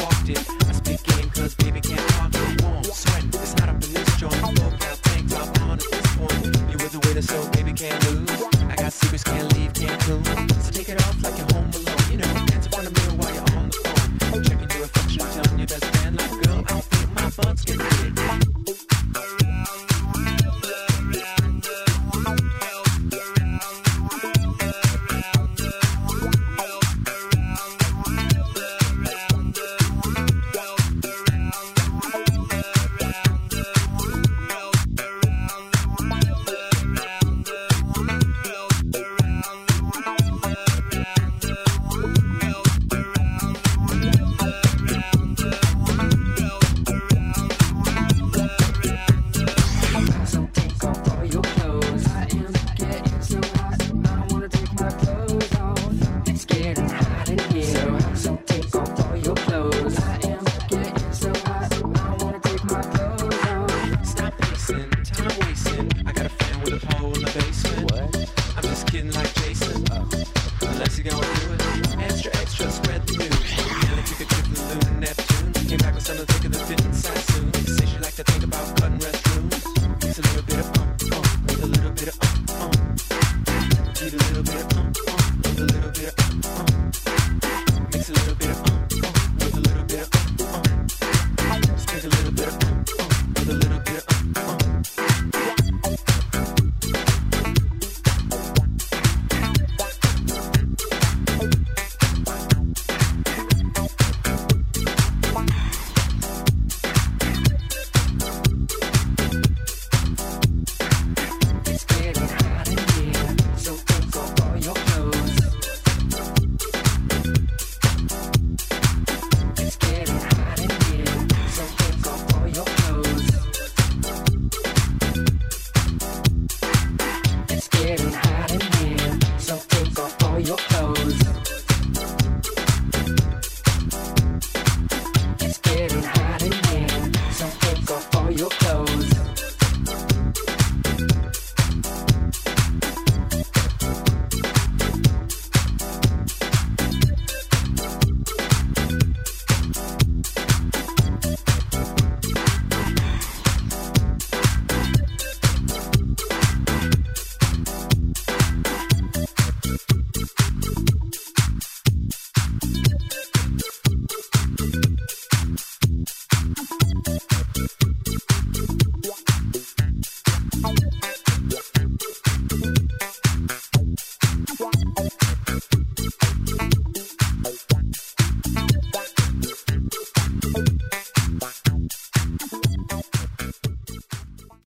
walked it. I spit game cause baby can't talk it. Warm, sweating, it's hot up in this joint. Broke out, tank top on at this point. You with the winner so baby can't lose. I got secrets, can't leave, can't lose. So take it off like you're home alone. You know, dance in front of the mirror while you're on the phone. Checking your reflection, telling your best friend like, girl, I think my butt's getting big.